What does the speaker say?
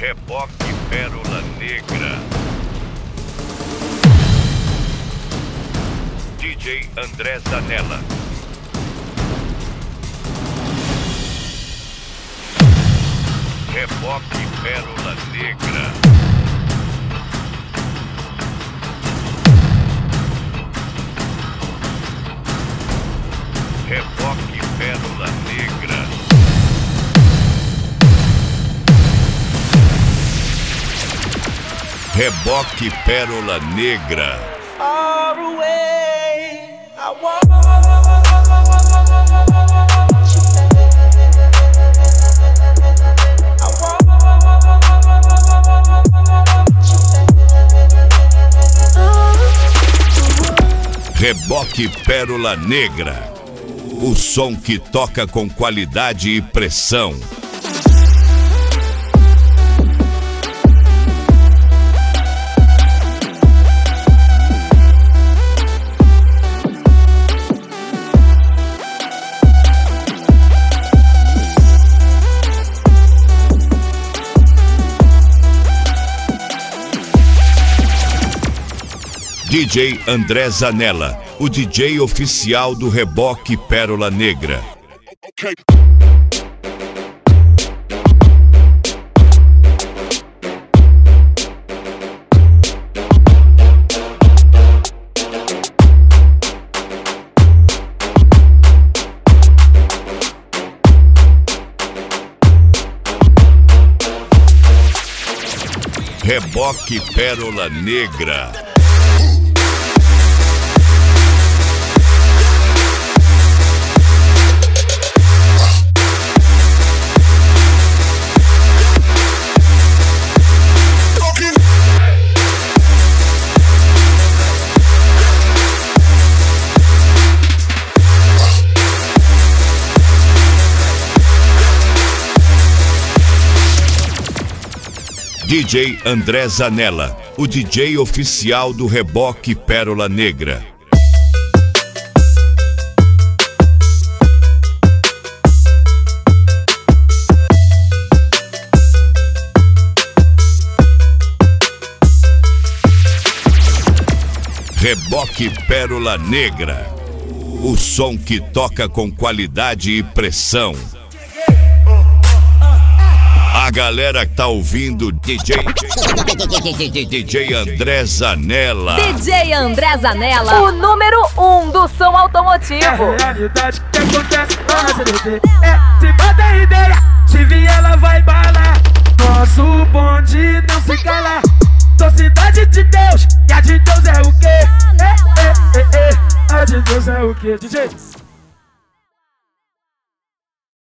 Reboque Pérola Negra. DJ André Zanella. Reboque Pérola Negra. Reboque Pérola Negra. Reboque Pérola Negra. Far away, I want Reboque Pérola Negra. O som que toca com qualidade e pressão. DJ André Zanella, o DJ oficial do Reboque Pérola Negra. Okay. Reboque Pérola Negra. DJ André Zanella, o DJ oficial do Reboque Pérola Negra. Reboque Pérola Negra. O som que toca com qualidade e pressão. A galera que tá ouvindo DJ André Zanella. DJ André Zanella, o número 1 do som automotivo. É a realidade que acontece na CDT. Se bota ideia, se vir ela vai balar. Nosso bonde não se cala. Sou cidade de Deus, e a de Deus é o quê? A de Deus é o quê, DJ?